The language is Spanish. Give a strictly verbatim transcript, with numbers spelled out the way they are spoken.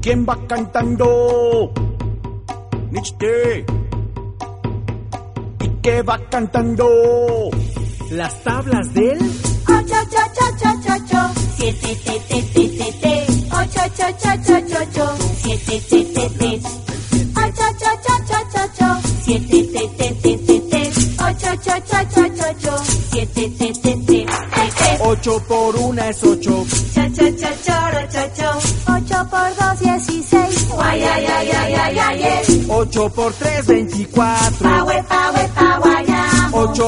¿Quién va cantando? Nixte. ¿Y qué va cantando? Las tablas del ocho, ocho, ocho, ocho, ocho, siete, te, te, te, te, te, ocho, ocho, ocho, ocho, ocho, siete, te, te, te, ocho, ocho, ocho, ocho, ocho, siete, te, te, te, te, te, ocho, ocho, ocho, ocho, ocho, siete, te, te, te, te, te. Ocho por una es ocho. Cha, cha, cha, choro, cho, cho. Ocho por dos, dieciséis. Guay, ay, ay, ay, ay, ay, ay. Ocho por tres, veinticuatro. Pa, we, pa, we, pa, guayamo. Ocho